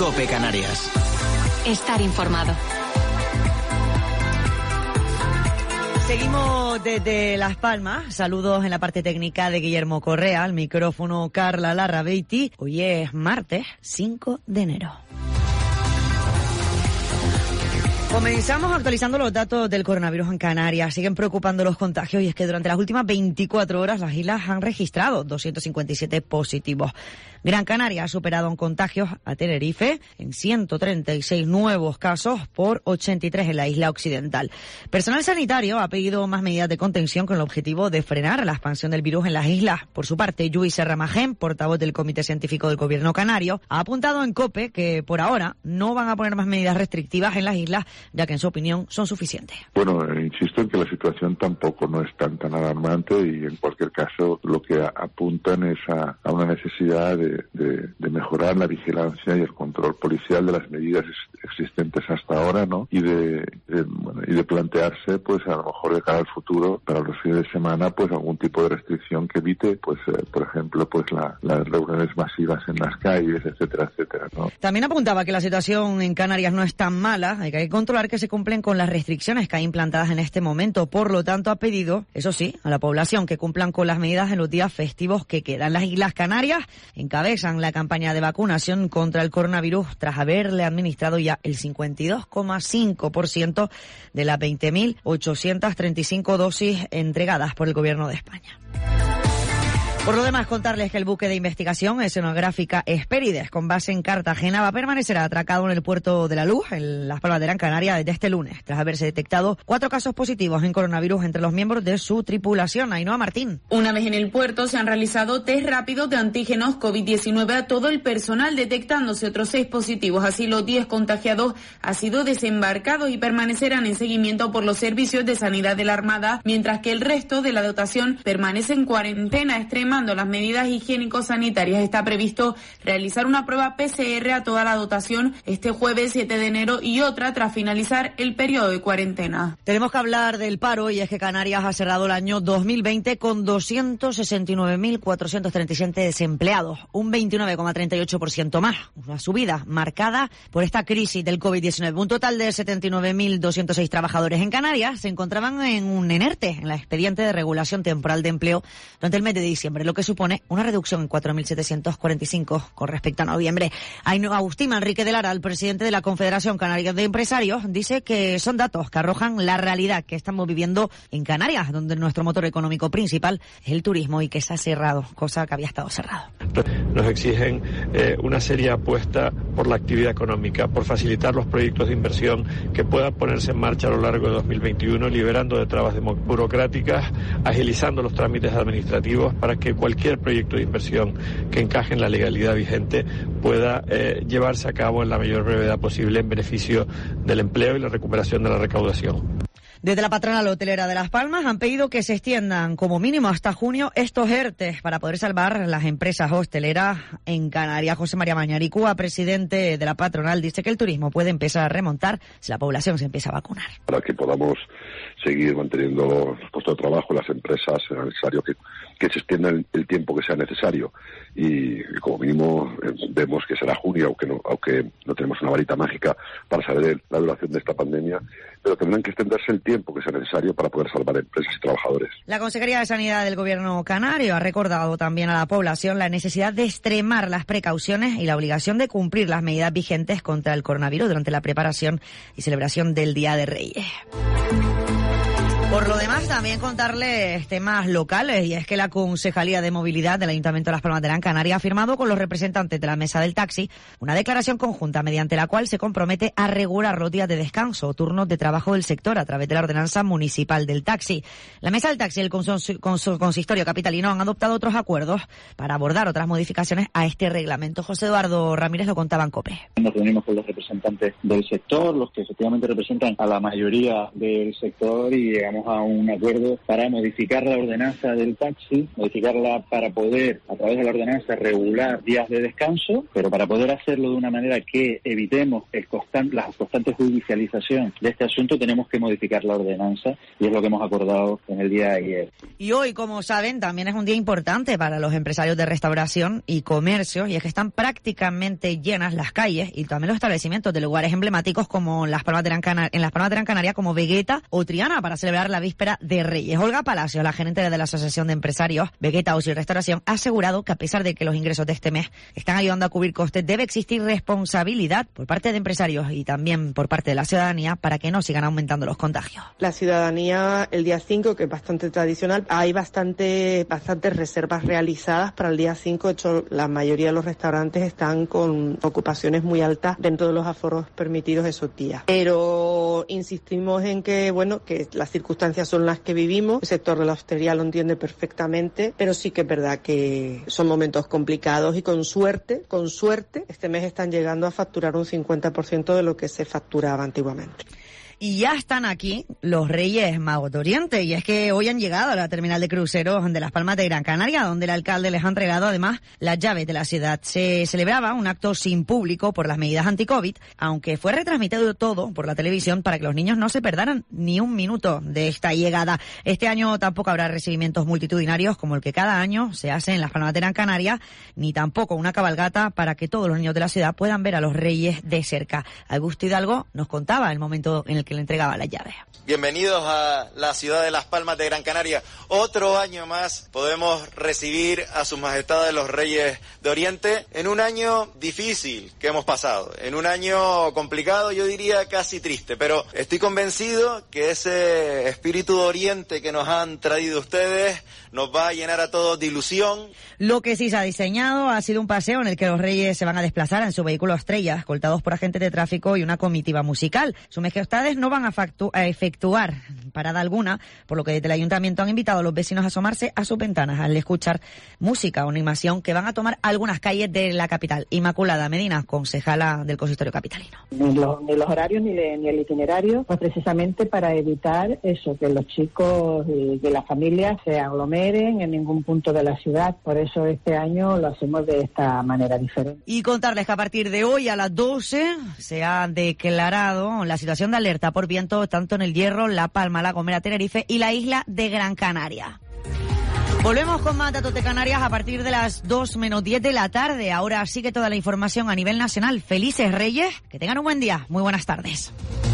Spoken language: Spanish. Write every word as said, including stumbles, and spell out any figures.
COPE Canarias. Estar informado. Seguimos desde Las Palmas. Saludos en la parte técnica de Guillermo Correa, al micrófono Carla Larrabeiti. Hoy es martes cinco de enero. Comenzamos actualizando los datos del coronavirus en Canarias. Siguen preocupando los contagios y es que durante las últimas veinticuatro horas las islas han registrado doscientos cincuenta y siete positivos. Gran Canaria ha superado en contagios a Tenerife en ciento treinta y seis nuevos casos por ochenta y tres en la isla occidental. Personal sanitario ha pedido más medidas de contención con el objetivo de frenar la expansión del virus en las islas. Por su parte, Lluís Serramagén, portavoz del Comité Científico del Gobierno Canario, ha apuntado en COPE que por ahora no van a poner más medidas restrictivas en las islas, ya que en su opinión son suficientes. Bueno, insisto en que la situación tampoco no es tan tan alarmante y en cualquier caso lo que a, apuntan es a, a una necesidad de, de, de mejorar la vigilancia y el control policial de las medidas existentes hasta ahora, ¿no? Y de, de bueno, y de plantearse, pues a lo mejor de cara al futuro, para los fines de semana, pues algún tipo de restricción que evite, pues eh, por ejemplo, pues la, las reuniones masivas en las calles, etcétera, etcétera, ¿no? También apuntaba que la situación en Canarias no es tan mala, hay que controlar que se cumplen con las restricciones que hay implantadas en este momento. Por lo tanto, ha pedido, eso sí, a la población que cumplan con las medidas en los días festivos que quedan. Las Islas Canarias encabezan la campaña de vacunación contra el coronavirus tras haberle administrado ya el cincuenta y dos coma cinco por ciento de las veinte mil ochocientas treinta y cinco dosis entregadas por el Gobierno de España. Por lo demás, contarles que el buque de investigación escenográfica Hespérides, con base en Cartagena, va a permanecer atracado en el puerto de la Luz, en Las Palmas de Gran Canaria, desde este lunes, tras haberse detectado cuatro casos positivos en coronavirus entre los miembros de su tripulación. Ainhoa Martín. Una vez en el puerto, se han realizado test rápidos de antígenos COVID diecinueve a todo el personal, detectándose otros seis positivos. Así, los diez contagiados han sido desembarcados y permanecerán en seguimiento por los servicios de sanidad de la Armada, mientras que el resto de la dotación permanece en cuarentena extrema. Las medidas higiénico-sanitarias, está previsto realizar una prueba P C R a toda la dotación este jueves siete de enero y otra tras finalizar el periodo de cuarentena. Tenemos que hablar del paro y es que Canarias ha cerrado el año dos mil veinte con doscientos sesenta y nueve mil cuatrocientos treinta y siete desempleados, un veintinueve coma treinta y ocho por ciento más, una subida marcada por esta crisis del COVID diecinueve. Un total de setenta y nueve mil doscientos seis trabajadores en Canarias se encontraban en un ENERTE, en la expediente de regulación temporal de empleo, durante el mes de diciembre, lo que supone una reducción en cuatro mil setecientos cuarenta y cinco con respecto a noviembre. Agustín Manrique de Lara, el presidente de la Confederación Canaria de Empresarios, dice que son datos que arrojan la realidad que estamos viviendo en Canarias, donde nuestro motor económico principal es el turismo y que se ha cerrado, cosa que había estado cerrado. Nos exigen eh, una seria apuesta por la actividad económica, por facilitar los proyectos de inversión que puedan ponerse en marcha a lo largo de dos mil veintiuno, liberando de trabas burocráticas, agilizando los trámites administrativos para que cualquier proyecto de inversión que encaje en la legalidad vigente pueda eh, llevarse a cabo en la mayor brevedad posible en beneficio del empleo y la recuperación de la recaudación. Desde la patronal hotelera de Las Palmas han pedido que se extiendan como mínimo hasta junio estos ERTE para poder salvar las empresas hosteleras en Canarias. José María Mañaricúa, presidente de la patronal, dice que el turismo puede empezar a remontar si la población se empieza a vacunar. Para que podamos seguir manteniendo los puestos de trabajo, las empresas, será necesario que, que se extienda el, el tiempo que sea necesario y, y como mínimo eh, vemos que será junio, aunque no, aunque no tenemos una varita mágica para saber la duración de esta pandemia, pero tendrán que extenderse el tiempo que sea necesario para poder salvar empresas y trabajadores. La Consejería de Sanidad del Gobierno canario ha recordado también a la población la necesidad de extremar las precauciones y la obligación de cumplir las medidas vigentes contra el coronavirus durante la preparación y celebración del Día de Reyes. Por lo demás, también contarles temas locales, y es que la Concejalía de Movilidad del Ayuntamiento de Las Palmas de Gran Canaria ha firmado con los representantes de la Mesa del Taxi una declaración conjunta mediante la cual se compromete a regular los días de descanso o turnos de trabajo del sector a través de la ordenanza municipal del taxi. La Mesa del Taxi y el Consistorio Capitalino han adoptado otros acuerdos para abordar otras modificaciones a este reglamento. José Eduardo Ramírez lo contaba en COPE. Nos reunimos con los representantes del sector, los que efectivamente representan a la mayoría del sector, y llegamos llegamos a un acuerdo para modificar la ordenanza del taxi, modificarla para poder, a través de la ordenanza, regular días de descanso, pero para poder hacerlo de una manera que evitemos el constan- la constante judicialización de este asunto, tenemos que modificar la ordenanza, y es lo que hemos acordado en el día de ayer. Y hoy, como saben, también es un día importante para los empresarios de restauración y comercio, y es que están prácticamente llenas las calles y también los establecimientos de lugares emblemáticos como las Palmas de Gran Canaria, en las Palmas de Gran Canaria, como Vegeta o Triana, para celebrar la víspera de Reyes. Olga Palacios, la gerente de la Asociación de Empresarios Vegeta Ocio y Restauración, ha asegurado que a pesar de que los ingresos de este mes están ayudando a cubrir costes, debe existir responsabilidad por parte de empresarios y también por parte de la ciudadanía para que no sigan aumentando los contagios. La ciudadanía, el día cinco, que es bastante tradicional, hay bastante, bastantes reservas realizadas para el día cinco. De hecho, la mayoría de los restaurantes están con ocupaciones muy altas dentro de los aforos permitidos esos días. Pero insistimos en que, bueno, que las circunstancias son las que vivimos. El sector de la hostelería lo entiende perfectamente, pero sí que es verdad que son momentos complicados y con suerte, con suerte, este mes están llegando a facturar un cincuenta por ciento de lo que se facturaba antiguamente. Y ya están aquí los Reyes Magos de Oriente, y es que hoy han llegado a la terminal de cruceros de Las Palmas de Gran Canaria, donde el alcalde les ha entregado además las llaves de la ciudad. Se celebraba un acto sin público por las medidas anti-COVID, aunque fue retransmitido todo por la televisión para que los niños no se perdaran ni un minuto de esta llegada. Este año tampoco habrá recibimientos multitudinarios como el que cada año se hace en Las Palmas de Gran Canaria, ni tampoco una cabalgata para que todos los niños de la ciudad puedan ver a los Reyes de cerca. Augusto Hidalgo nos contaba el momento en el que que le entregaba las llaves. Bienvenidos a la ciudad de Las Palmas de Gran Canaria. Otro año más podemos recibir a sus majestades los Reyes de Oriente en un año difícil que hemos pasado, en un año complicado, yo diría casi triste, pero estoy convencido que ese espíritu de Oriente que nos han traído ustedes nos va a llenar a todos de ilusión. Lo que sí se ha diseñado ha sido un paseo en el que los Reyes se van a desplazar en su vehículo estrella, escoltados por agentes de tráfico y una comitiva musical. Sus majestades no van a, factu- a efectuar parada alguna, por lo que desde el ayuntamiento han invitado a los vecinos a asomarse a sus ventanas al escuchar música o animación que van a tomar algunas calles de la capital. Inmaculada Medina, concejala del consistorio capitalino. Ni los, ni los horarios ni, de, ni el itinerario, pues precisamente para evitar eso, que los chicos y que las familias se aglomeren en ningún punto de la ciudad. Por eso este año lo hacemos de esta manera diferente. Y contarles que a partir de hoy a las doce se ha declarado la situación de alerta por viento tanto en El Hierro, La Palma, La Gomera, Tenerife y la isla de Gran Canaria. Volvemos con más datos de Canarias a partir de las dos menos diez de la tarde. Ahora sigue toda la información a nivel nacional. Felices Reyes, que tengan un buen día. Muy buenas tardes.